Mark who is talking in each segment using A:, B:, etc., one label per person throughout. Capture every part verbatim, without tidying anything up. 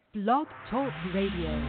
A: Blog Talk Radio.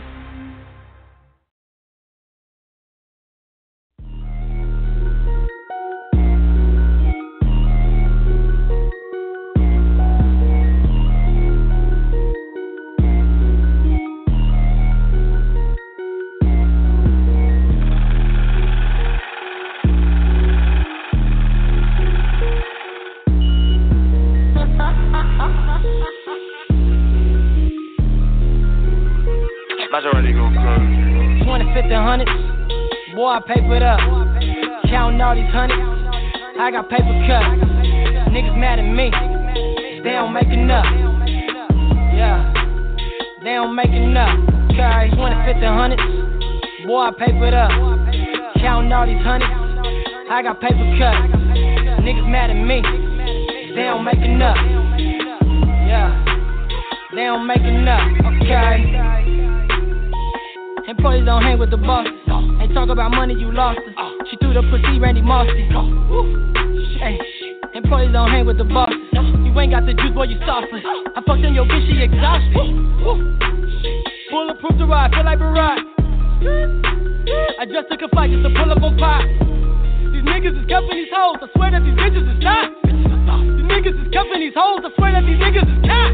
B: twenty-fifth and hundreds, boy, I papered up. Counting all these hundreds, I got paper cut. Niggas mad at me, they don't make enough. Yeah, they don't make enough. Okay, twenty-fifth and hundreds, boy, I papered up. Counting all these hundreds, I got paper cut. Niggas mad at me, they don't make enough. Yeah, they don't make enough. Okay. Employees don't hang with the boss. Ain't talk about money, you lost it. She threw the pussy, Randy Mossy. Hey, employees don't hang with the boss. You ain't got the juice, boy, you sauceless. I fucked on your bitch, she exhausted. Bulletproof to ride, feel like Barack. I just took a flight just to pull up on pop. These niggas is cuffing these hoes, I swear that these bitches is not. These niggas is cuffing these hoes, I swear that these niggas is not.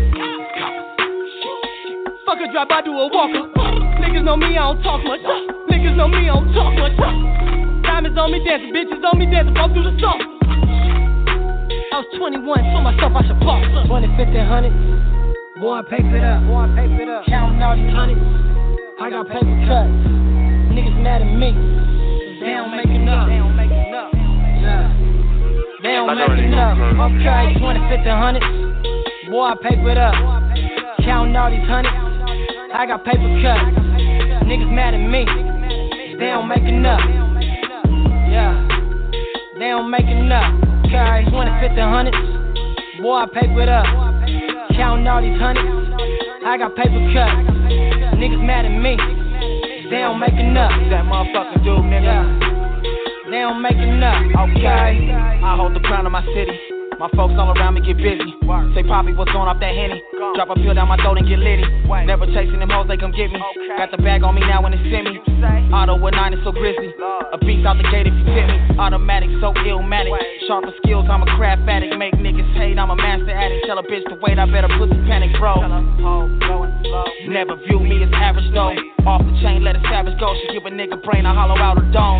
B: Fuck a drop, I do a walker. Niggas know me, I don't talk much. Niggas know me, I don't talk much. Diamonds on me dancing, bitches on me dancing, all through the song. I was twenty-one, told myself I should boss. twenty, fifty, one hundred. Boy, I paper it up. Boy, I paper it up. Counting all these hundreds. I got paper cuts. Niggas mad at me. They don't make enough. They don't make enough. Yeah. They don't make enough. Okay, twenty, fifty, one hundred. Boy, I paper it up. Counting all these hundreds. I got paper cut. Niggas mad at me. They don't make enough. Yeah. They don't make enough. Okay. twenty, fifty, one hundred. Boy, I paper it up. Counting all these hundreds. I got paper cut. Niggas mad at me. They don't make enough.
C: That motherfucking dude, nigga.
B: Yeah. They don't make enough.
C: Okay. I hold the crown of my city. My folks all around me get busy. Say, Poppy, what's going off that Henny? Drop a pill down my throat and get litty. Never chasing them hoes, they come get me. Got the bag on me now when they send me. Auto with nine is so grizzly. A beast out the gate if you tip me. Automatic, so illmatic. Sharper skills, I'm a crap addict. Make niggas hate, I'm a master addict. Tell a bitch to wait, I better pussy panic, bro. Never view me as average though. Off the chain, let a savage go. She give a nigga brain, I hollow out her dome.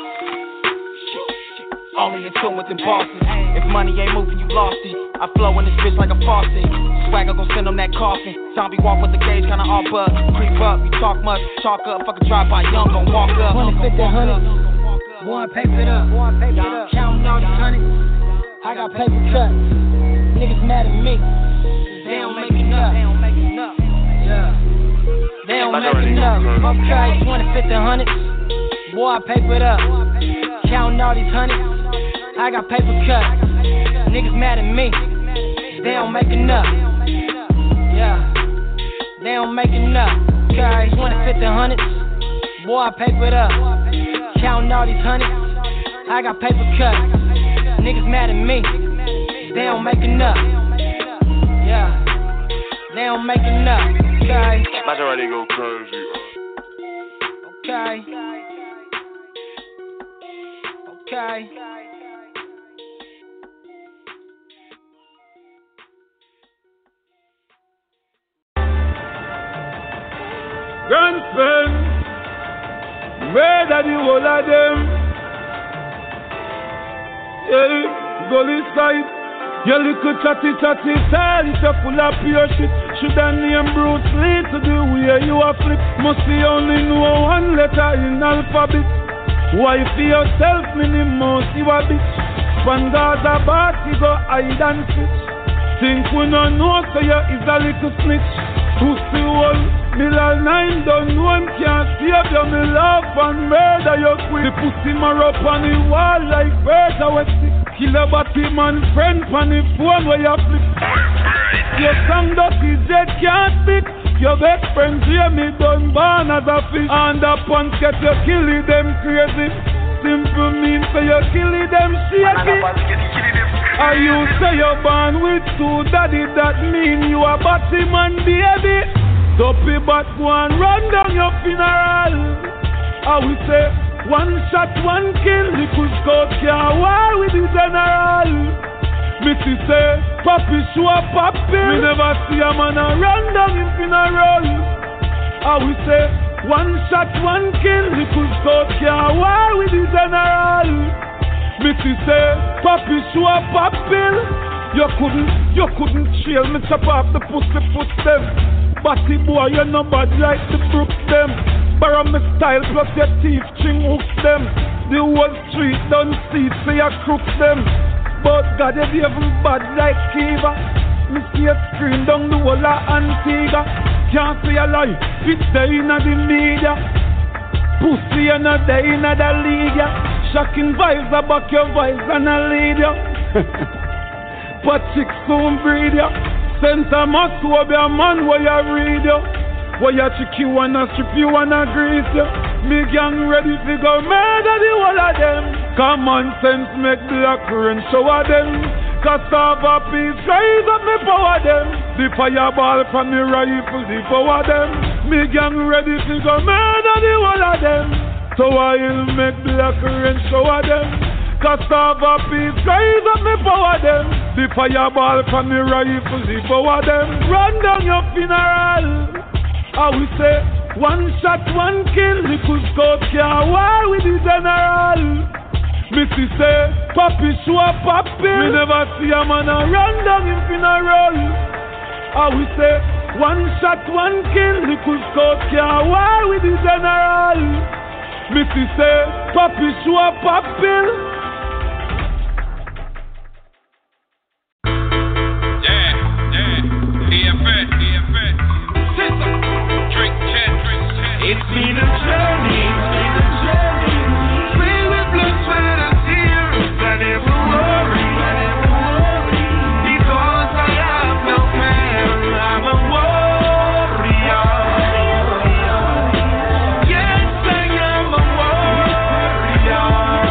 C: Only in tune with them bosses. If money ain't moving, you lost it. I flow in this bitch like a faucet. Swagger gon' send them that coffin. Zombie walk with the gauge, kinda all bug. Creep up, you talk much, chalk up. Fuck a drive by young, gon' walk up.
B: twenty, fifty, one hundred. Boy, I paper it up. Boy, I paper it up. Counting all these hundreds. I got paper cuts. Niggas mad at me. They don't make enough. They don't make enough. Yeah. They don't make enough. Okay, twenty, fifty, one hundred. Boy, I paper it up. Counting all these hundreds. I got paper cut. Niggas mad at me. They don't make enough. Yeah. They don't make enough. Okay. twenty, fifty, one hundred. Boy, I paper it up. Counting all these hundreds. I got paper cut. Niggas mad at me. They don't make enough. Yeah. They don't make enough. Okay.
D: Majority go crazy.
B: Okay. Okay.
E: Gunspin, murder the whole of them. Yeah, gully side. Your little chatty chatty style, it's a full of pure shit. Shoulda name Bruce Lee to the way you a flip. Must be only know one letter in alphabet. Why for yourself, minimum, you a bitch. When God's a bat, you go hide and switch. Think we no know, so you is a little snitch. Pussy wall, Miller nine, don't know him can't save you. Me love and murder you quick. The pussy mar up on the wall like birds are wet sick. Kill a batty man friend on the phone where you flip. Your song dirty jet can't spit. Your best friend Jamie done born as a fish. And the punch get you killing them crazy. Simple mean so you killing them shaky. Are you say you're born with two daddy, that mean you a batty man baby? Dopey but go and run down your funeral. I will say, one shot, one kill. Little scout can't war with the general. Missy say, Papi show up Papi. Me never see a man a run down in funeral. I will say, one shot, one kill. Little scout can't war with the general. Missy say, Papi show up Papi. You couldn't, you couldn't chill me chop off the pussy put them. Batty boy, you're not bad like the Brooks them. Borrow me style plus your teeth ching hooks them. The whole street don't see so you crooks them. But God you even bad like Kiva. Me see a screen down the whole of Antigua. Can't see a lie, it's there in the media. Pussy and a day in the league. Shocking vibes about your vibes and a lead ya. But chicks soon breed ya. Center must go be a man where you read ya. Where you chick you wanna strip you wanna grease ya. Me gang ready to go murder the whole of them. Common sense make black rain shower them. Cassava peas rise up me power them. The fireball from me rifle devour them. Me gang ready to go murder the whole of them. So I'll make black rain shower them. Cassava peas rise up me power them. The fireball from the rifle devour them. Run down your funeral. I will say, one shot, one kill. Little scout can't war with the general. Missy say, Papi show up Papi. Me never see a man a run down in funeral. I will say, one shot, one kill. Little scout can't war with the general. Missy say, Papi show up Papi.
D: It's been a journey, it's been a journey. Filled with blood, sweat, and tears. I never worry, I never worry. Because I have no fear. I'm a warrior. Yes, I am a warrior.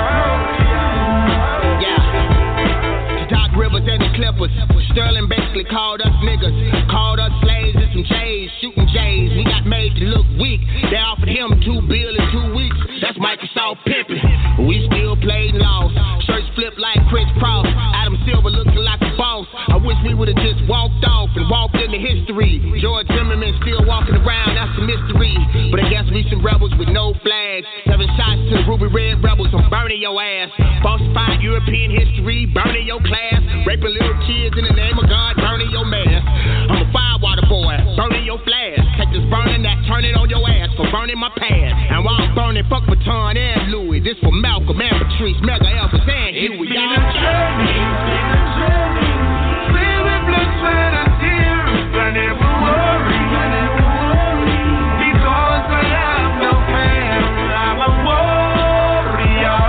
F: Yeah. The Doc Rivers and the Clippers. Sterling basically called us niggas. Called us slaves and some J's, shooting J's. We got made to look weak. They offered him two bill in two weeks. That's Microsoft pimping. We still played lost. Shirts flipped like Chris Cross. Adam Silver looking like a boss. I wish we would've just walked off and walked into history. George Zimmerman still walking around. That's a mystery. But I guess we some rebels with no flags. Seven shots to the Ruby Red rebels. I'm burning your ass. Falsified European history. Burning your class. Raping little kids in the name of God. Burning your mask. I'm a firewater boy. Burning your flash. Take this burning that turn it on your ass. For burning my pad. And while I'm burning, fuck Baton and Louis. This for Malcolm and Patrice, Mega Elvis and Huey.
D: It's been a journey, it's been a journey. Filled with blood, sweat, and tears. I never worry, I never worry. Because I have no fear. I'm a warrior.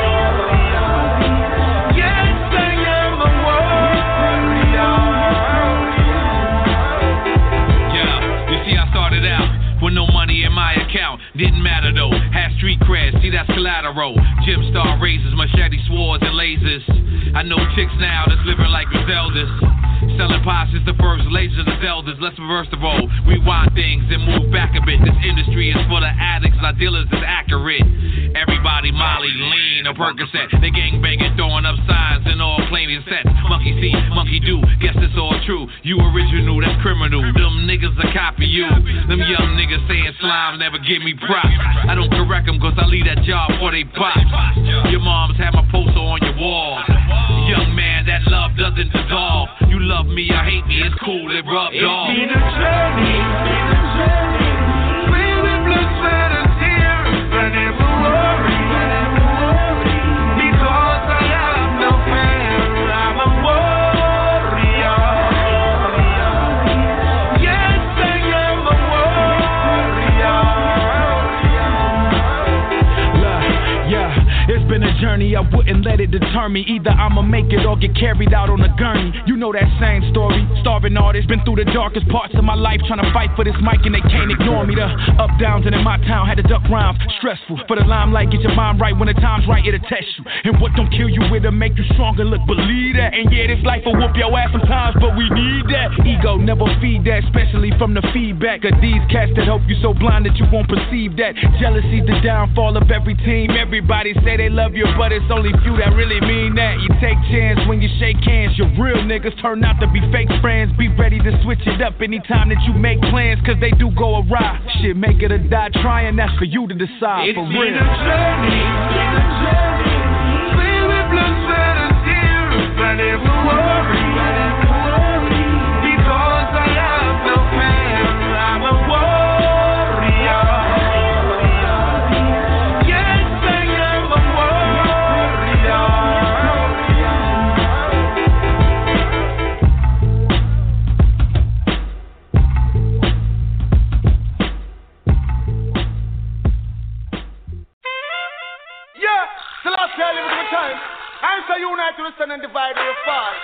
D: Yes, I am a warrior.
G: Yeah, you see I started out with no money in my account. Didn't matter though, had street cred, see that's collateral. Gym star razors, machete swords and lasers. I know chicks now that's living like Griseldas. Selling pies is the first, lasers the elders. Let's reverse the role, rewind things and move back a bit. This industry is full of addicts, our dealers is accurate. Everybody Molly, lean, a Percocet. They gang banging, throwing up signs and all claiming sets. Monkey see, monkey do, guess it's all true. You original, that's criminal. Them niggas will copy you. Them young niggas saying slime never give me props. I don't correct them cause I leave that job for they pop. Your moms have my poster on your wall. Young man, that love doesn't dissolve. You love me, I hate me, it's cool, it rubbed off.
D: It's been a journey, it's been a journey. Filled with blood, sweat, and tears. I never worry, I never worry. Because I have no fear. I'm a warrior. Yes, I am a warrior.
H: Look, yeah, it's been a journey, I wouldn't let it deter me. Either I'ma make it or get carried out on a gurney. You know that same story. Starving artist, been through the darkest parts of my life, trying to fight for this mic and they can't ignore me. The up downs and in my town had to duck rhymes. Stressful for the limelight, get your mind right when the time's right, it'll test you. And what don't kill you, it'll make you stronger. Look, believe that. And yeah, this life will whoop your ass sometimes, but we need that. Ego never feed that, especially from the feedback of these cats that hope you so blind that you won't perceive that. Jealousy's the downfall of every team. Everybody say they love you, but it's only few that really mean that. You take chance when you shake hands. Your real niggas turn out to be fake friends. Be ready to switch it up anytime that you make plans, cause they do go awry. Shit, make it or die trying, that's for you to decide.
D: It's
H: for
D: been
H: real.
D: a journey, it's been a journey. Filled with blood, sweat, and tears. But never worry, never worry, because I have no man. I'm a warrior. Yes, I am a warrior.
I: Yeah, till I tell you the time. I'm so united to the sun and divide your fall.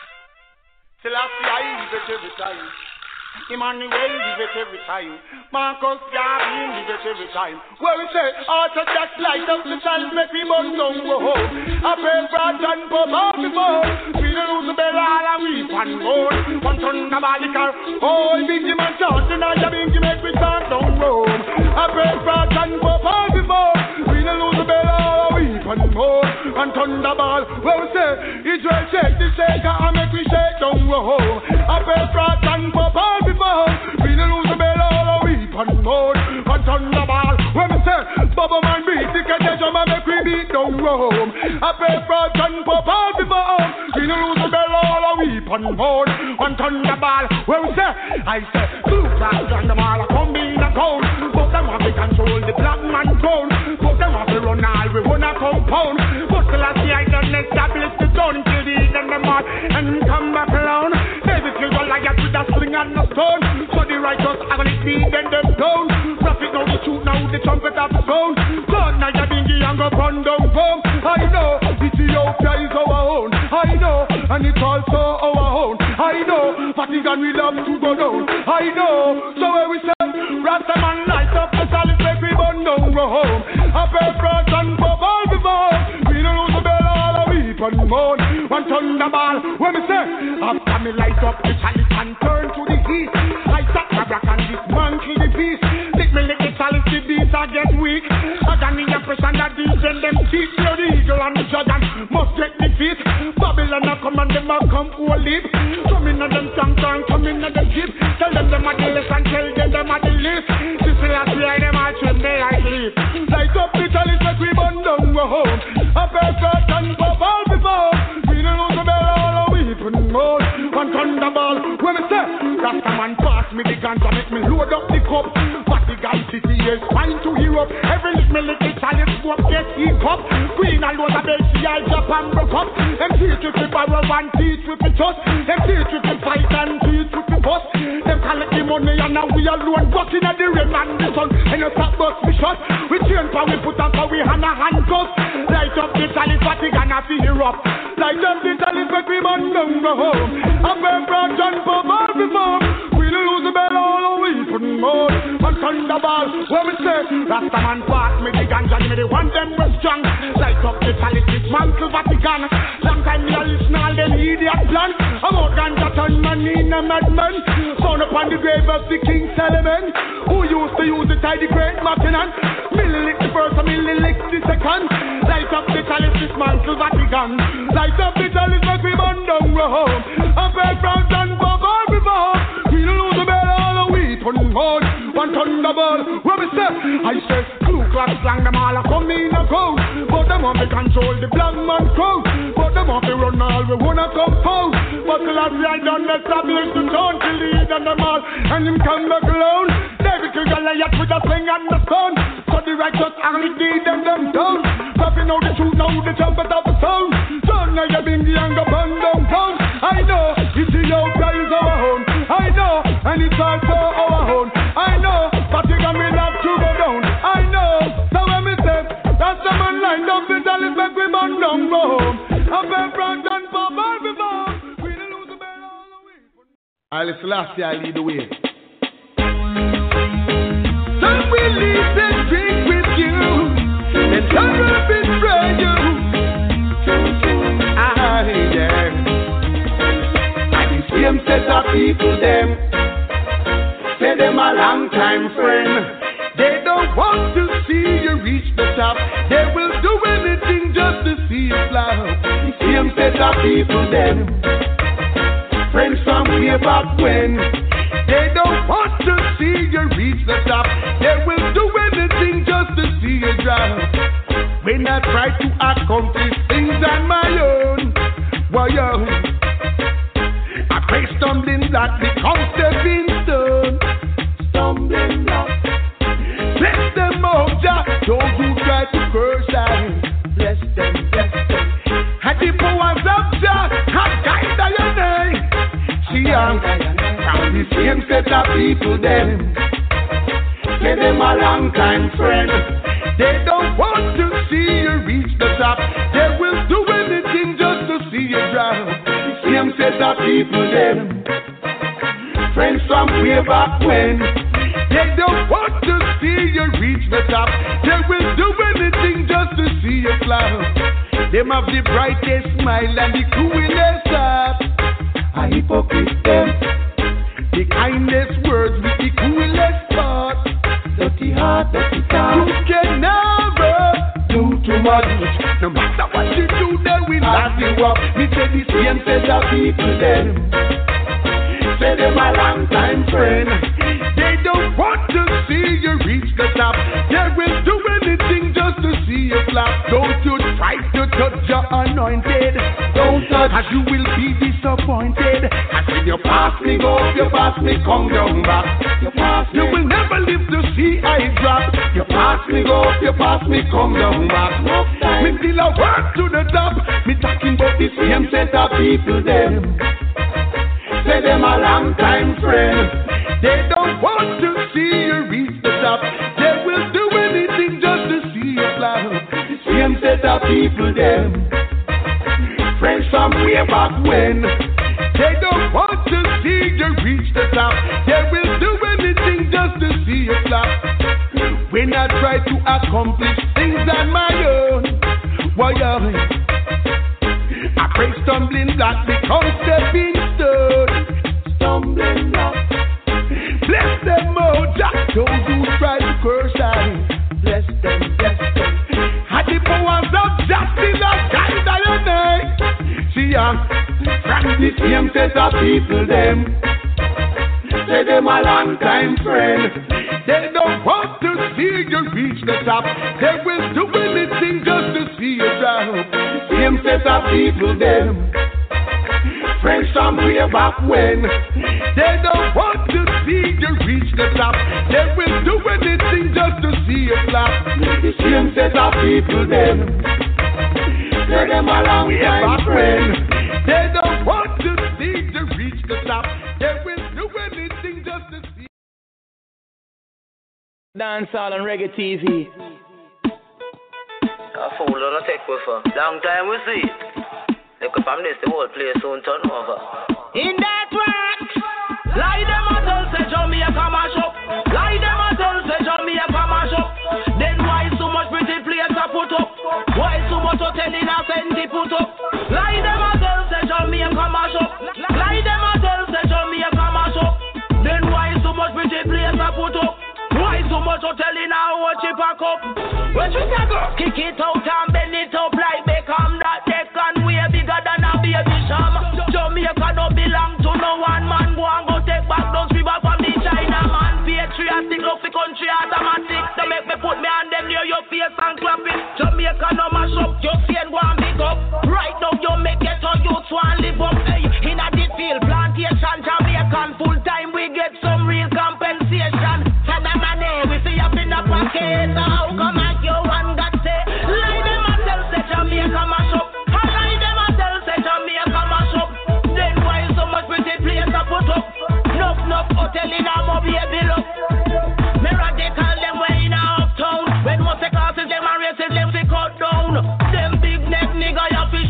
I: Till I see I leave it every time. Emmanuel leave it every time. Marcus Garvey leave it every time. Where we say, Orthodox light up the child, make me burn down go home. I pray for John Pop off before. We don't lose the bell all and we pan more. One ton of body car. Oh, Bingy man chant, and I have Bingy make we start down Rome. I pray for John Pop off before. We don't lose the bell all and we pan more. And thunderball, where we say, Israel shake the shaker and make we shake down home. I pray for John Pop off before. We don't lose the bell all and we pan more. And thunderball, where we say, Bubba man beat the catch and make we beat down Rome. I pray for John Pop off before. We don't lose the bell all and we pan more. And thunderball, where we say, I say, blue class and the mall come in the cold. But them have to control the black man throne. But them have to run all we wanna compound. But till I see I done establish the zone. Till the end of the month and come back alone. David kills a liar with a sling and a stone. So the righteous are gonna feed them them down. Prophet now the truth, now the trumpet of the sound. God now you're bingy and go run down home. I know Ethiopia is our own. I know, and it's also our own. I know, Vatican we love to go down. I know, so where we say, Rasta man light up the solid make we burn down go home. I pay frost and pop all before. We don't lose the bell all a weep and moan. One thunderball, when we say, after me light up the chalice and turn to the east. I stop my black and dismantle the beast. Lick me lick the chalice, the beast I get weak. I got me impression that these and them teeth. You're the eagle and the Jordan must take the feet. Babylon a come and them a come whole leap. Come in and them tongue tongue, come in and them jeep. Tell them them a the list and tell them them a the list. This is last year them a trim me I sleep. Light up the chalice like we burn down go home. A perfect and pop all before. We don't lose the bell all a weep and more. One thunderball, when we say, Rasta man pass me the guns and make me load up the cup. But the guy city is fine to hear up. Every lick me lick the chalice go up, get heat up. Queen alone a bed, she I drop and broke up. Them teach with the barrel and teach with the trust. Them teach with the fight and teach with the bus. Them collect the money and now we alone walking at the rain and the sun. And you stop bus we shot. We change for we put on for we hand a handcuff. Light up the chalice, what we gonna feel up. Light up the chalice, but we burn down the home. I'm very proud John Pop all before. We don't lose the bell all the way for more. And thunderball, when we say, Rasta man pass me the ganja, give me the one them was strong. Light up the chalice, dismantle Vatican. Long time me a listen all them idiot plan. I'm out ganja turn man in a madman. Found upon the grave of the King Solomon, who used to use the tie the great Martinan. Milli lick the first and milli lick the second. Light up the chalice, dismantle Vatican. Light up the chalice, make we burn down the home. I'm very proud and Bob all before. We don't lose the bell all the way to the road. One thunderball, where we say, I say, Ku Klux Klan, them all a come in a crowd. But them want to control the black man crowd. But them want to run all we wanna compose. But till I see I done establish the town, till the heat and them all, and him come back alone. David kill Goliath with a sling and the stone. So the righteous only did them them down. Dropping out the truth, now the trumpet of the sound. Son, now you're being the younger bun downtown. I know, Ethiopia is our home. I know, and it's also our home. I know, Vatican will have to go down. I know, so when we say, that's the man lined up the chalice, make we burn down. home. I've been brought down for Barbie bomb. We don't lose the bed all the way. Haile Selassie, I lead the way. Some will eat and drink with you, and some will betray you. Ah, yeah. And the same set of people, them, say them a long time friend. They don't want to see you reach the top. They will do anything just to see you fly. The same set of people, them, friends from way back when. They don't want to see you reach the top. They will do anything just to see you drop. When I try to accomplish things on my own, well, yo, I pray stumbling block becomes stepping stone. Stumbling block. Bless them all, Jah. Those who try to curse I bless them, bless them. And the powers of Jah have guided your name. See, I'm from the same set of people, them. Say them a long time friend. They don't want to see you reach the top. They will do anything just to see you drop. The same set of people, them. Friends from way back when. They don't want to see you reach the top. They will do anything just to see you fly. Them have the brightest smile and the coolest heart. A hypocrite them. The kindest words with the coolest thought. Dirty heart, dirty thought. You can never do too much. No matter what you do, they will lock you up. Me say the same set of people them. Say them a long time friend. They don't want to see you reach the top. They will do anything just to see you flop. Don't you try to touch your anointed. Don't touch, as you will be disappointed. As when you pass me go, you pass me come down back. You pass me, you will never live to see I drop. You pass me go, you pass me come down back. Me still a work to the top. Me talking about the same set of people them. Say them a long time friend. They don't want to see you reach the top. They will do anything just to see you fly. The same set of people them. Friends from way back when. They don't want to see you reach the top. They will do anything just to see you fly. When I try to accomplish things on my own, why well, I pray stumbling block become stepping stone. Stumbling block. Bless them all, Jah. Those who try to curse I bless them, bless them. And the powers of justice are guided by your name. See, I'm from the same set of people, them. Say them a long time friend. They don't want to see you reach the top. They will do anything just to see you drop. Same set of people, them. Friends from way back when. They don't want to see you reach the top. They will do anything just to see you flop. The same set of people, them. Say them a long time friend. They don't want to see you reach the top. They will do anything just to see.
C: Dancehall and Reggae T V.
J: A fool on a tech with her. Long time we see. Look up from this, the whole place soon turn over.
B: In that track, lie them a tell say Jamaica mash up. Lie them a tell say Jamaica mash up. Then why so much pretty place a put up? Why so much hotel in a Fendi put up? Lie them a tell say Jamaica mash up. Lie them a tell say Jamaica mash up. Then why so much pretty place a put up? Why so much hotel in a whole chip a cup? Where you go? Kick it out and bend it up like Beckham. That deck and way bigger than a baby sham. Jamaica don't belong to no one man. Go and go take back those people from the China man. Patriotic love the country automatic. To make me put me on them near your face and clap it. Jamaica no mash up. You see and go and big up. Right now you make it on you to and live up. Hey, in a this field plantation Jamaican full time we get some real compensation. We see up in the pocket, how come I you one got say? Lie them a tell say Jamaica mash up. Lie them a tell say Jamaica mash up. Then why so much pretty place to put up? Nuff nuff hotel in a mobile bill up. Me radical them way in a uptown. When most classes them and races them they cut down. Them big neck nigga you fi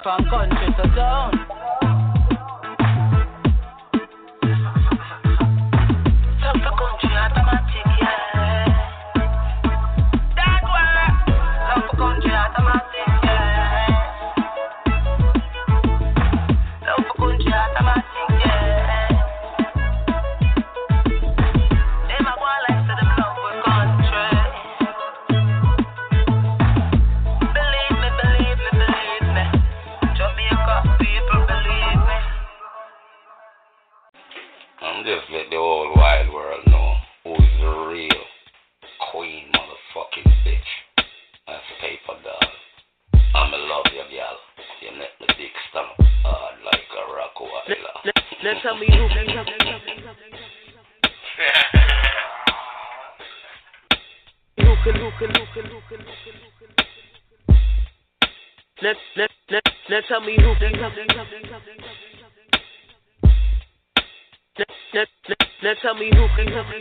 K: from country to town. Love for country automatic, yeah. That way. Love for country automatic, yeah. Love for country automatic, yeah. Them a go like say them love for country. Believe me, believe me, believe me. Jamaica people believe me.
L: I'm just let the whole wide world know who is the real queen motherfucking bitch. That's paper dog. I'm in love you, girl. You make the dick stomach hard like a rock wire.
K: Now tell me who can come. Who can, who can, who can, who can, who can. Now, now, now, now tell me who can come. Now, now, now, now tell me who can come.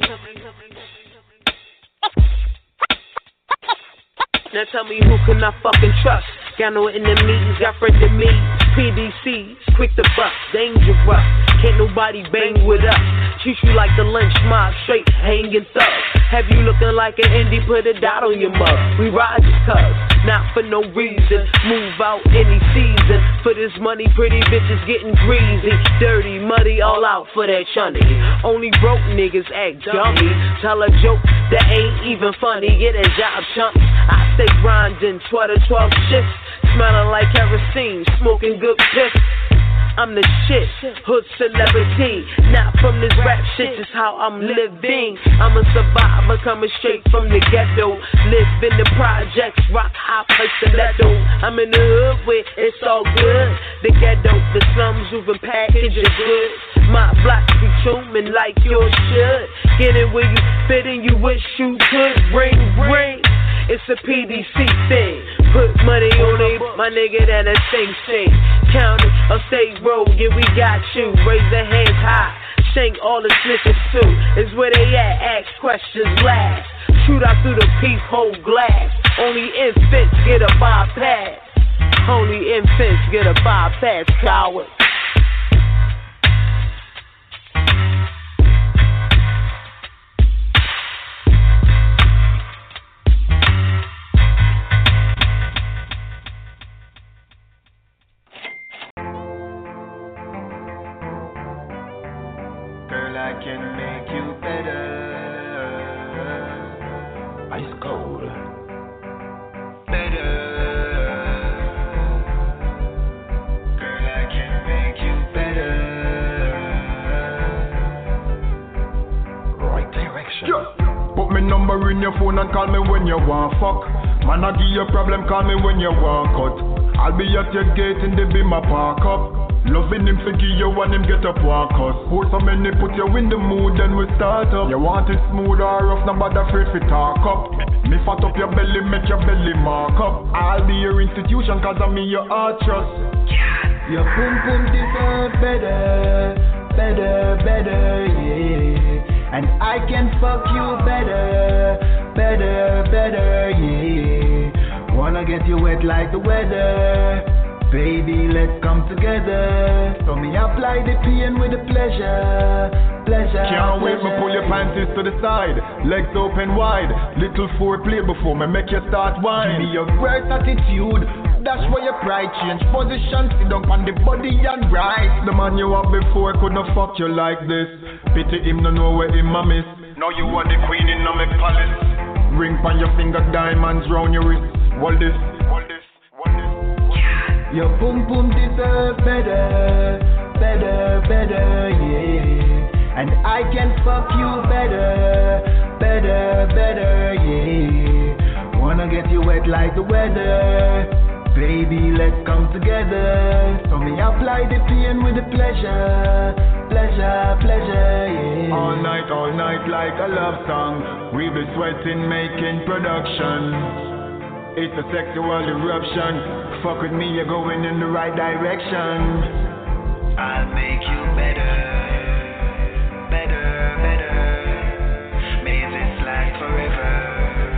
K: Now tell me who can I fucking trust? Got no enemies, got friends in me. P D Cs, quick to bust, dangerous. Can't nobody bang with us. Treat you like the lynch mob, straight hanging thugs. Have you looking like an indie, put a dot on your mug. We ride just cuz, not for no reason. Move out any season. For this money, pretty bitches getting greasy. Dirty, muddy, all out for that chunny. Only broke niggas act dummy. Tell a joke that ain't even funny. Get a job, chump. I stay grinding, twelve to twelve shifts. Smelling like kerosene, smoking good piss. I'm the shit, hood celebrity. Not from this rap shit, just how I'm living. I'm a survivor coming straight from the ghetto. Live in the projects, rock high play stiletto. I'm in the hood where it's all good. The ghetto, the slums, moving package of goods. My block be chewing like yours should. Get it where you fit and you wish you could. Ring, ring. It's a P D C thing. Put money on it, my nigga, that a sing sing. Count it, or stay roll, yeah, we got you. Raise the hands high, shank all the snitches too. Is where they at, ask questions last. Shoot out through the peephole glass. Only infants get a bypass. Only infants get a bypass, coward.
D: I can make you better. Ice cold. Better. Girl, I can make you better. Right direction. Yeah. Put me number in your phone and call me when you want fuck. Man, I give you a problem, call me when you want cut. I'll be at your gate in the beam, I park up. Loving him to give you when him get up walk us. Pour so many put you in the mood, then we start up. You want it smooth or rough, nobody afraid to talk up. Me fat up your belly, make your belly mark up. I'll be your institution cause I'm in your heart trust. Your boom boom deserve better, better, better, yeah. And I can fuck you better, better, better, yeah. Wanna get you wet like the weather. Baby, let's come together. So me apply the pain with the pleasure, pleasure. Can't wait, me pull your panties to the side, legs open wide. Little foreplay before me make you start whine. Give me your great attitude, that's why your pride change position. Sit down on the body and rise. The man you had before could not fuck you like this. Pity him, no know where him a miss. Now you are the queen in my palace. Ring on your finger, diamonds round your wrist. Hold this, hold this, hold this. Your boom boom deserve better, better, better, yeah. And I can fuck you better, better, better, yeah. Wanna get you wet like the weather. Baby, let's come together. So me apply the pain with the pleasure, pleasure, pleasure, yeah. All night, all night like a love song. We be sweating, making production. It's a sexual eruption. Fuck with me, you're going in the right direction. I'll make you better, better, better. May this last forever,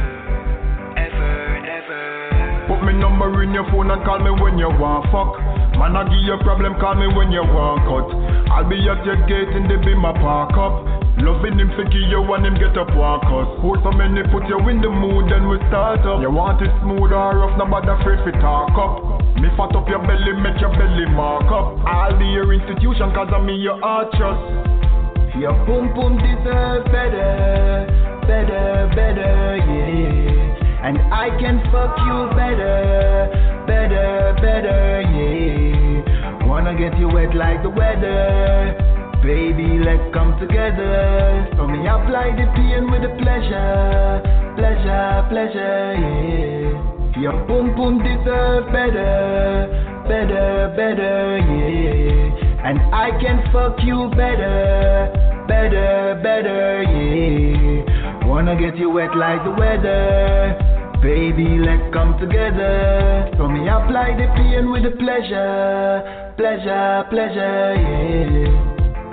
D: ever, ever. Put me number in your phone and call me when you want fuck.
M: Man, I give you a problem, call me when you walk out. I'll be at your gate in the beam, I park up. Loving him, figure you want him get up, walk us. Who so many put you in the mood, then we start up. You want it smooth or rough, nobody afraid to talk up. Me fat up your belly, make your belly mark up. I'll be your institution, cause I'm in your heart trust. Your boom boom deserve better, better, better, yeah. And I can fuck you better, better, better, yeah. Wanna get you wet like the weather. Baby, let's come together. So me apply the pain with the pleasure, pleasure, pleasure, yeah. Your boom boom deserve better, better, better, yeah. And I can fuck you better, better, better, yeah. Wanna get you wet like the weather. Baby, let's come together. So me apply the pain with the pleasure, pleasure, pleasure, yeah.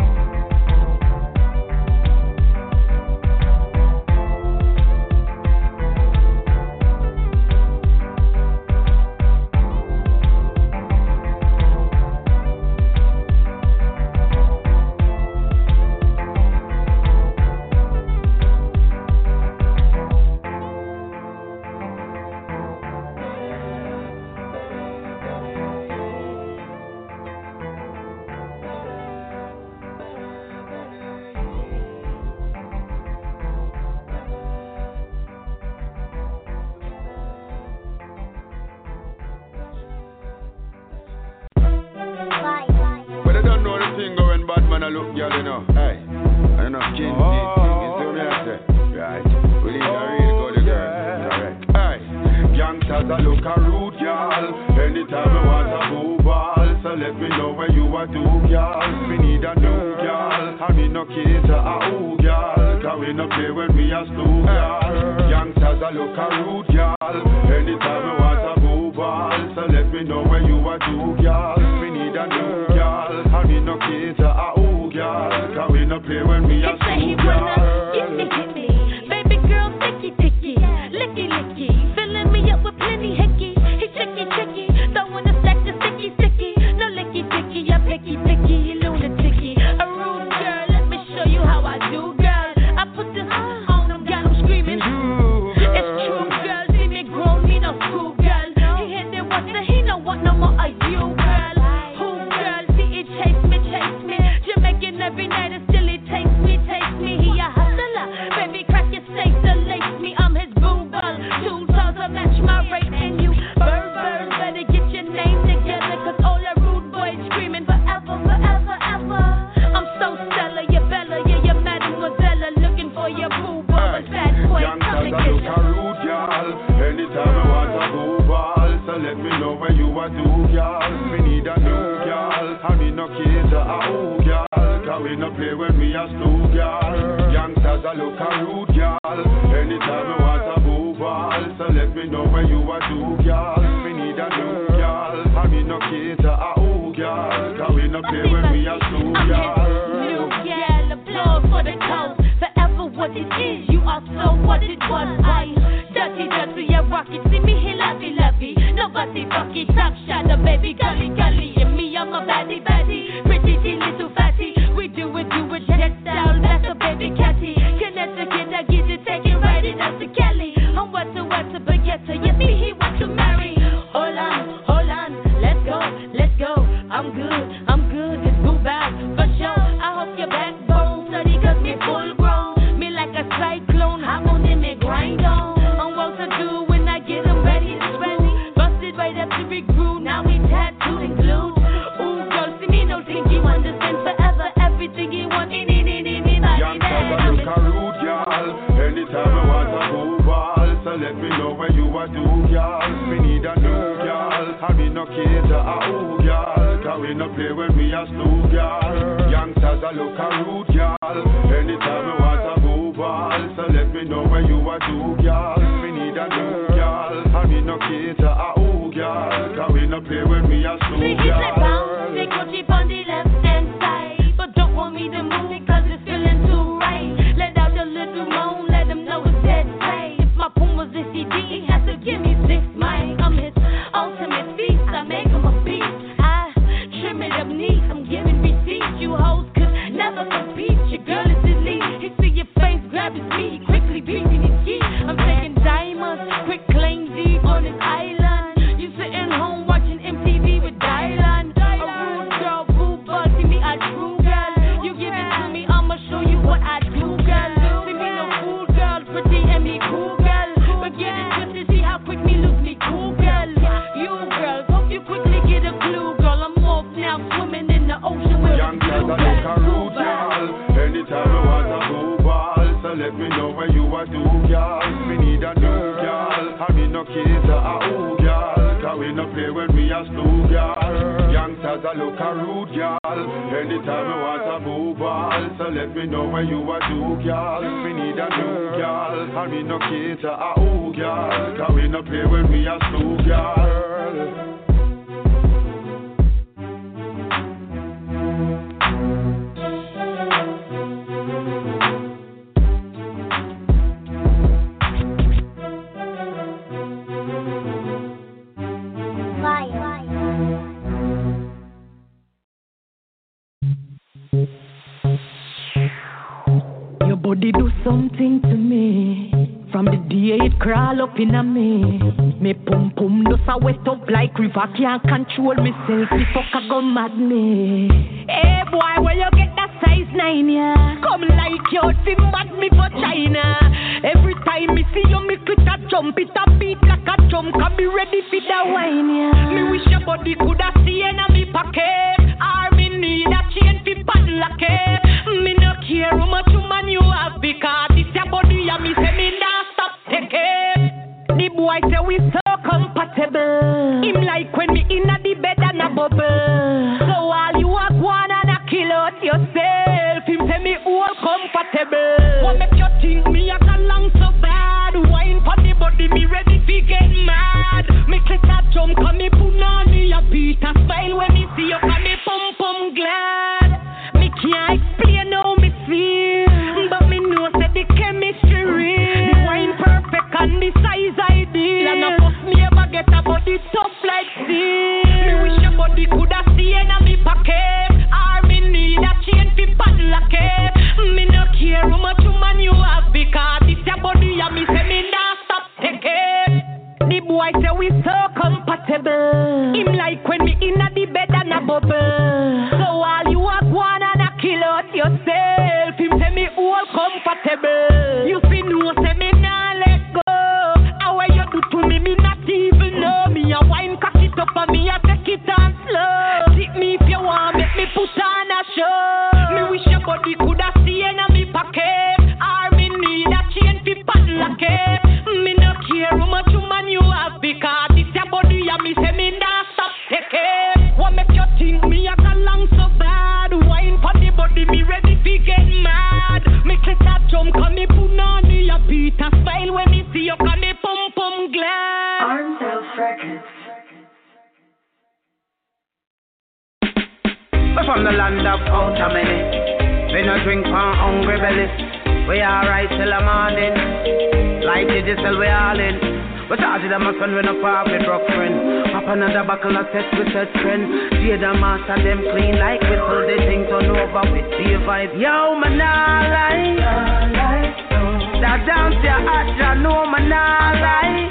N: Look, girl, you know, hey, I know, King oh, Deep, you see me, I say, right, we need a real good girl, alright, hey, youngsters, I look a rude, girl, anytime I want a boo ball, so let me know where you are do, girl, we need a new girl, I mean no cater a ooh, girl, cause we no play when we are stew, girl, youngsters, I look a rude, girl, anytime I want a boo ball, so let me know where you are do, girl, we need a new girl, I mean no cater a ooh, cause we no play when we are school, girl.
O: Hit me, hit me, baby girl, ticky, ticky, licky, licky, filling me up with plenty hickey. He chicky, chicky, throwing the stack to sticky, sticky. No licky, ticky, I picky, picky, lunaticky. A rude girl, let me show you how I do, girl. I put this on them, got them screaming. It's true, girl, see me grown, me no school, girl. He hit it once and he no want no more of you, girl. Who, girl, see it chase me, chase me. Every night and still it takes me, takes me. He a hustler, baby crack your snake to lace me. I'm his boo ball, two toes to match my rate. And you bird, bird, better get your name together, cause all the rude boys screaming forever, forever, ever. I'm so stellar, you Bella, yeah, you mademoiselle, looking for your boo ball, but fat boy, come and get ya.
N: Rude, y'all. Anytime I want a boo ball, so let me know where you are do, y'all. We need a new y'all, I mean no kids are ooh, y'all. Cause we no play when we are stew, girl. Youngsters a look a rude, girl. Anytime I want a boo ball, so let me know where you are do, girl. We need a new girl, I mean no cater a ooh, girl. Cause we no play when we are stew, girl.
O: New girl, applause for the code. Forever what it is, you are so what it was. I dirty, dirty, yeah, rock it. See me here, lovey, lovey. Nobody fucking top shot, the baby gully, gully. And me, I'm a baddie, baddie. Pretty, little fatty. We do it, do it, jet style, that's a baby catty. Connect the kid, I get it, take it right in, that's the Kelly. I'm what to what to baguette, yes, me, he wants to marry. Hold on, hold on, let's go, let's go. I'm good, I'm good, it's good back, for sure. I hope your backbone study, cause me full grown. Me like a cyclone, hop on in me grind on. I'm what to do when I get them ready, it's ready. Busted right up to regroup, now we tattooed and glued. Ooh, girl, see me, no think you understand forever. Everything you want, in, in, in, in, in,
N: youngsters a look a rude, y'all. Anytime I want a boo ball, so let me know where you are do, y'all. We need a new y'all, I mean no cater a ooh, y'all. Cause we no play when we are stew, y'all. Youngsters a look a rude, y'all. Anytime I want a boo ball, so let me know where you are do, y'all. We need a new y'all, I mean no cater a ooh, y'all. Cause we no play when we are stew, y'all.
O: They go cheap on the left hand side, but don't want me to move it cause it's feeling too right. Let out a little moan, let them know it's dead tight. If my Puma's a C D, he has to give me six mic. I'm his ultimate beast, I make him a beast. I
M: a look a rude, y'all. Anytime I want a blue ball, so let me know where you are do, y'all. Me need a new y'all. I mean no kids a ooh, y'all. Cause we no play when we a slew, y'all. Youngsters a look a rude, y'all. Anytime I want a blue ball, so let me know where you are do, y'all. Me need a new y'all. I mean no kids a ooh, y'all. Cause we no play when we a slew, y'all.
P: Your body do something to me. From the day it crawl up in a me. Me pum pum does a wet up like river. Can't control myself. Me fuck a go mad me. Hey boy, where you get that size nine yeah? Come like you see mad me for China. Every time me see you, me click a jump. It a beat like a drum. Can be ready for the wine yeah. Me wish your body coulda seen a me pocket. Or me need a chain fi padlock it. Me no care how much woman you have because it's your body and me say me nah stop take it. The boy say we so compatible. Him like when me inna the bed and a bubble. So while you are one and a kill out yourself, him say me all comfortable. What make you think me a long so bad? Wine for the body, me ready fi get mad. Me click a jump, come me put on me a beat a smile when me see you, come me pum pum glad. Me can't explain how me feel, but me know say the chemistry real. The wine perfect and the size ideal. And of course me ever get a body tough like steel. Me wish your body coulda seen a me pocket. Or me need a chain fi padlock it. Me no care how much woman you have because it's your body and me say me nah stop take it. The boy say we so compatible. Him like when me inna the bed and a bubble. So while you are one and a kill out yourself, him say me all comfortable. You fi know say me nah let go. How you do to me, me not even know. Me a wine cock it up and me a take it on slow. Tip me if you want, make me put on a show. Me wish your body coulda seen a me pocket. Or me need a chain fi padlock it. Me no care how much woman you have because it's your body and me say me nah stop take it. What make you think me a go long so bad? Wine for the body, me ready fi get mad. Me click a jump, come me put on me a beat a smile when me see you, come me pum pum glad. Arms Elf Records.
Q: We're from the land of out a minute. We no drink from hungry belly. We alright till the morning. Like digital, we all in. We charge them a spend when a far with rock friend. Pop another buckle of set with set friend. See the master them clean like whistle. They think turn over with the vibe. Yo, man, I lie. That dance ya at ya, no man, I lie.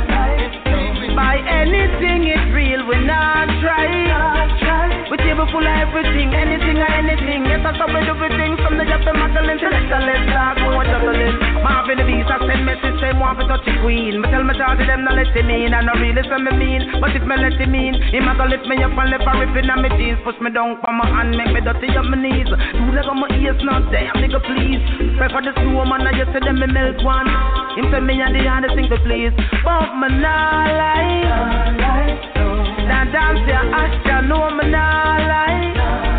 Q: By anything it's real, we not try. We table full of everything, anything or anything. Yes, I stop with everything from the job to Magdalene. Select a let's talk, more juggling. Marvin the beast, I send message, say want to touch the queen. But tell me charge them, not let him in. I don't really say me mean, but if me let him in, he might go lift me up and left a ripping on my jeans. Push me down for my hand, make me dirty on my knees. Do like on my ears, not damn, nigga, please. Pray for the slow man, I just say them me milk one. Him say me and the hardest thing to please. But me not lie. That dance ya Asha, no me not lie.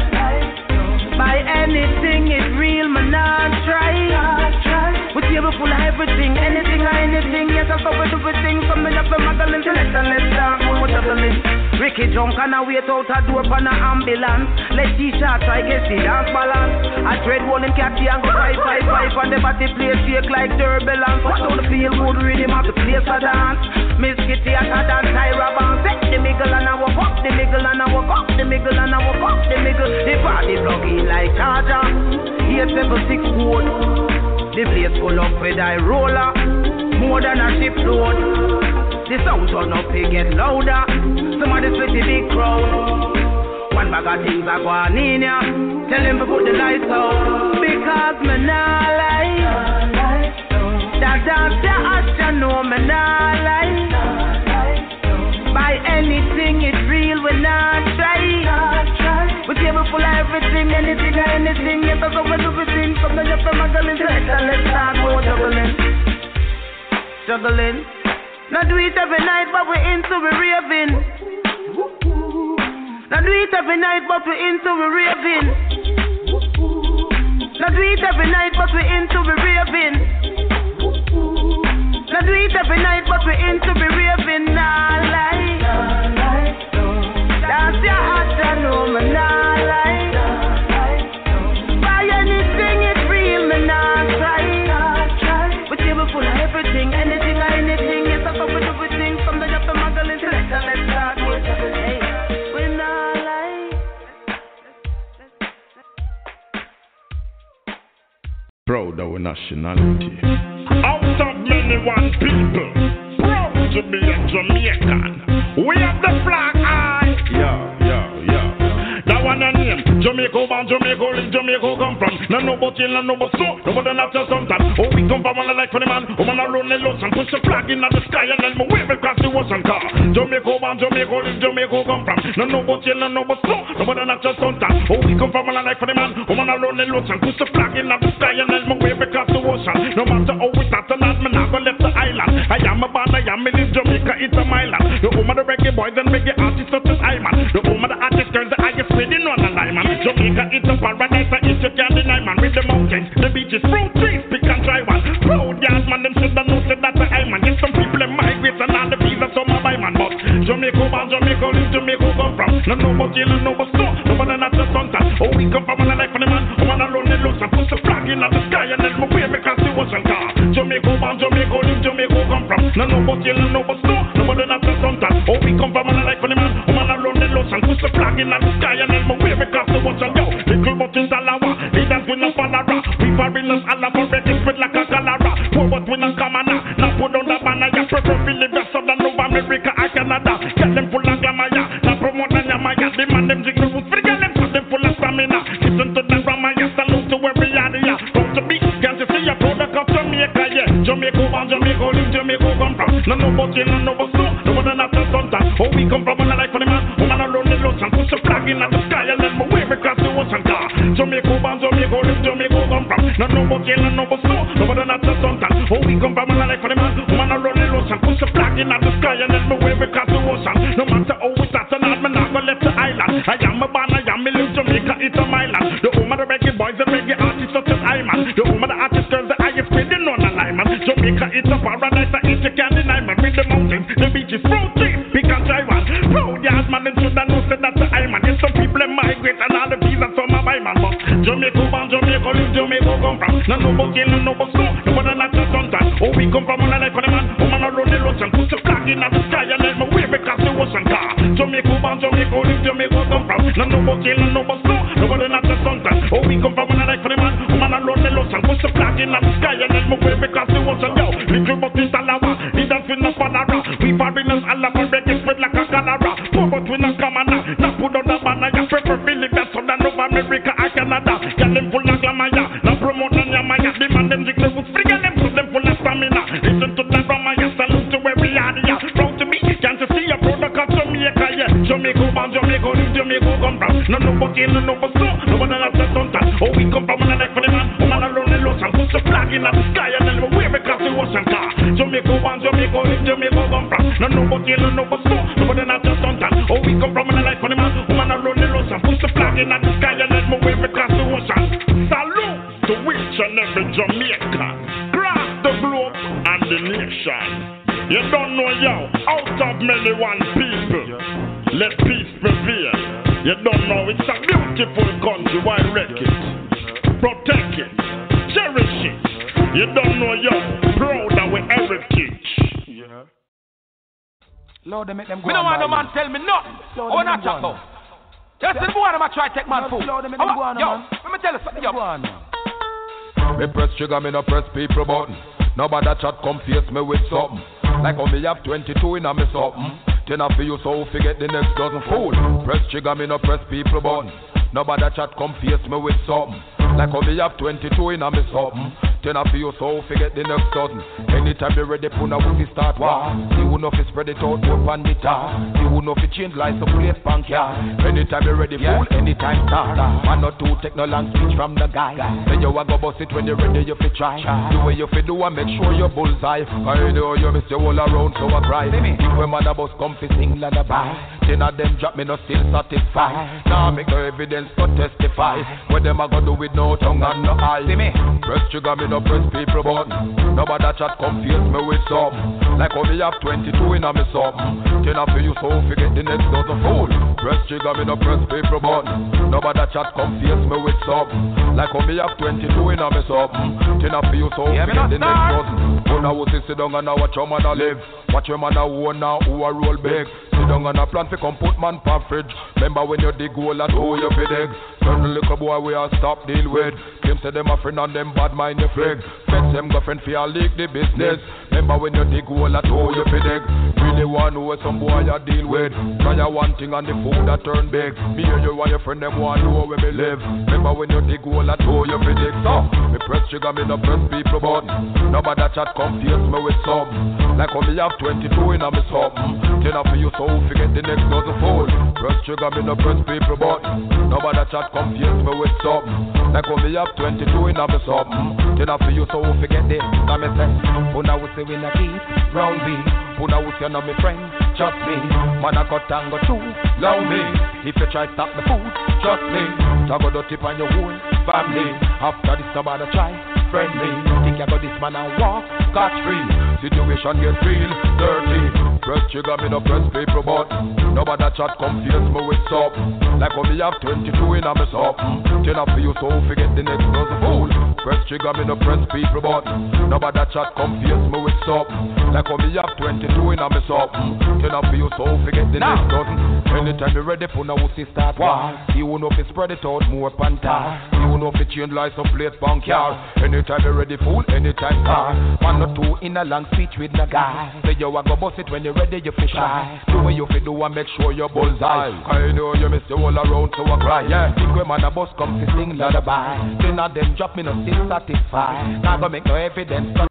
Q: By anything it's real, me not try. We table full of everything, anything or anything. Yes, I saw we do everything from me up to Magdalene. Select and let's start, more juggling. Ricky jump and I wait out a door for an ambulance. Let T-shirt try get the dance balance. I dread one in catty and go five, five, five. And the body play shake like turbulence. What don't feel good rhythm of the place for dance. Miss Kitty at a dance, Tyra Banks. Set the middle and I walk up the middle and I walk up the middle and I walk up the middle. The party plug in like charger. eight seven six code. The place full up with I roller. More than a ship load. The sound turn up, it get louder. Somebody split the big crowd. One bag of things are going in ya. Tell him to put the lights out. Because me nah lie. That dance ya Asha, no me nah lie. By anything it's real, we not try. We table full of everything, anything or anything. Yes, that's how we do we things. From the jump from my girl into let's start more juggling. Juggling. Not do it every night, but we into we raving. Not do it every night, but we into we raving. Not do it every night, but we into we raving. Not do it every night, but we into we raving. Nah lie, that's your heart, I know me. Nah lie, buy anything it's real, me nah try. We table full of everything, anything or anything. Yes, I fuck with everything. From the job to my girl into let's let's start with hey, we nah lie.
R: Proud of our nationality. Out of many one people, proud to be a Jamaican. We have the flag high. Yeah, yeah, yeah. That one a name. Jamaica born, Jamaica live, Jamaica come from. No no but chill, no no but so. Nobody not just sometimes. Oh, we come from one life for the man. Oh, man alone the lost and push the flag in the sky and then we wave across the ocean car. Jamaica born, Jamaica live, Jamaica come from. No no but chill, no no but so. Nobody not just sometimes. Oh, we come from one life for the man. Oh, man alone the lost and push the flag in the sky and then we wave across the ocean. No matter how we start or not, me not gonna left the island. I am a band, I am in Jamaica, it's a my land. The home of the reggae boys and reggae artists such as I man. The home of the artists girls, the highest reading on the line man. Jamaica, it's a paradise, it's you can't deny man. With the mountains, the beaches, fruit trees, pick and dry one. Proud yard man, them should have known that the I man. Yes, some people them migrate and all the visa some of my man. But Jamaica, man, Jamaica, live Jamaica come from. No no but jail, no but snow, nobody not just hunter. Oh, we come from one life for the man. Oh, man alone the looks and put the flag in the sky and then we wave across the ocean car. Jamaica, man, Jamaica, live Jamaica come from. No no but jail, no but snow, nobody not just hunter. Oh, we come from one life for the man. Oh, man alone the looks and put the flag in the sky and then we wave across the ocean. Yo, little but in Salawa, leaders with no panara. We foreigners all of our ready spread like a galara. Poor but we no come on now put on the banner. Ya prefer to live the southern North America and Canada. Get them full of glamour, ya. Now promote and yamaya. Demand them jiggle with free girl them so them full of stamina. Listen to the drama, ya. Salute to every area. Proud to be, can't you see a product of Jamaica, yeah. Jamaica born, Jamaica live, Jamaica come from. No no but jail, no but snow, no but not just hunter. Oh, we come from one life for the man. Oh, man alone the lost and push the flag in the sky and then we wave across the ocean car. Jamaica born, Jamaica live, Jamaica come from. No no but jail, no but snow, no but not just hunter. Oh, we come from one life for the man. Oh, man alone the lost and push the flag in the sky and then we wave across the ocean. No matter how we start or not, me not gonna left the island. I am a band, I am a live Jamaica, it's a my land. The home of the reggae boys, the reggae artists such as I man. The home of the artist girls, the highest reading on the line man. Jamaica, it's a paradise, it's you can't deny man. With the mountains, the beaches, fruit trees, pick and dry one. Proud yard man, them should have known that the I man. Yes, some people them migrate and all the visa some of my man. But Jamaica born, Jamaica live, Jamaica come from. No no but jail, no but snow, no but not just hunter. Oh, we come from one life for the man. Oh, man alone the ocean, put the flag in the sky and then we wave across the ocean car. Jamaica born, Jamaica live, Jamaica come from. No no but jail, no but snow, no but not just hunter. Oh, we come from one life for the man. Oh, man alone the ocean, put the flag in the sky and then we wave across the ocean. Yo, little but in Salawa, leaders with no panara. We foreigners all of our reggae spread like a galara. Poor but we no come on now, now put on the banner. Ya prefer Philip, that's from the North America and Canada. Get them full of glamour, ya. Now promote and yamaya. Demand them jiggle with free and them so them full of stamina. Listen to the drama, ya. Salute to every area. Proud to be, can't you see a product of Jamaica, yeah. Jamaica born, Jamaica live, Jamaica come from. No no but jail, no but snow, no but not just hunter. Oh, we come from one life for the man. Oh, man alone the lost and put the flag in the sky and then we wave across the ocean car. Jamaica born, Jamaica live, Jamaica come from. No no but jail, no but snow, no but not just hunter. Oh, we come from one life for the man. Oh, man alone the lost and put the flag in the sky and then we wave across the ocean. Salute to each and every Jamaican, across the globe and the nation. You don't know yo, out of many one people, let peace prevail. You don't know it's a beautiful country, why wreck it? Protect it, cherish it. You don't know yo, proud of our heritage. Yeah.
H: Lord, they make them go.
C: Me don't want no man tell me nothing. I want to chat about. Just the boy I'm try to take man food. Lord, they make them go on, man. Let me tell you something. Yo.
S: Me press trigger, me no press people button. Nobody chat come face me with something. Like how me have twenty-two in a me something. Ten for you so forget the next dozen fool. Press trigger, me no press people button. Nobody chat come face me with something. Like how me have twenty-two in a me something. Then I feel so forget the next dozen. Anytime you ready, puna with the start war. See who know if it's spread it out, more pan the tar. See who know if it change like some place punk ya. Anytime you ready, fool, anytime start. Man or two, take no long speech from the guy. Then you a go bust it when you ready, you fi try. The way you fi do and make sure you bullseye. I know you miss you all around, so I cry. Think when man a bus come fi sing lullaby. Ten of them drop me no still satisfied. Now make no evidence to testify. What them a go do with no tongue and no eye. See me? Press trigger me no press people button. Nobody chat confuse me with something. Like how me have twenty-two in a me something. Ten of you so forget the next dozen fool. Press trigger me no press people button. Nobody chat confuse me with something. Like how me have twenty-two in a me something. Ten of you so yeah, forget the next dozen. When I was sit down and I watch your man a live. Watch your man a own now who a roll big. Sit down and a plan fi come put man pa fridge. Remember when you dig hole and who you fi dig. Turn the little boy we a stop deal with. Them say them a friend and them bad mind the frig. Fetch them girlfriend fi a leak the business. Remember when you dig hole and who you fi dig. Really want know some boy you deal with. Try a one thing and the food that turn big. Me and you and your friend them want know where me live. Remember when you dig hole and who you fi dig. So me press trigger me no press people button. Nobody chat confuse me with something. Like how me have twenty-two in a me something. Ten of you so forget the next dozen fool. Press trigger me no press people button. Nobody chat confuse me with something. Like how me have twenty-two in a me something. Ten of you so forget the I me say. Puna we say we na keep round me. Puna we say no me friend. Trust me. Man a cut and go through. Love me. If you try stop the food, trust me. Talk about tip on your whole family. After this nobody try friend me. Think you got this man and walk catch free. Situation get real dirty. Press trigger me no press people button. Nobody chat confuse me with something. Like how me have twenty-two in a me something. Ten of you so forget the next dozen fool. Press trigger me no press people button. Nobody chat confuse me with something. Like how me have twenty-two in a me something. Ten of you so forget the next dozen. Anytime you ready for now see start war. You know if it spread it out more panta. You know if it change like some place bank yard. Anytime you ready fool, anytime star. One or two in a long speech with the guy. Say you a go bust it when you ready you fi shy. Do what you fi do and make sure you bullseye. I know you miss you all around so I cry. Yeah, think when man a bus come to sing lullaby. Then of them drop me no still satisfied. Now go make no evidence to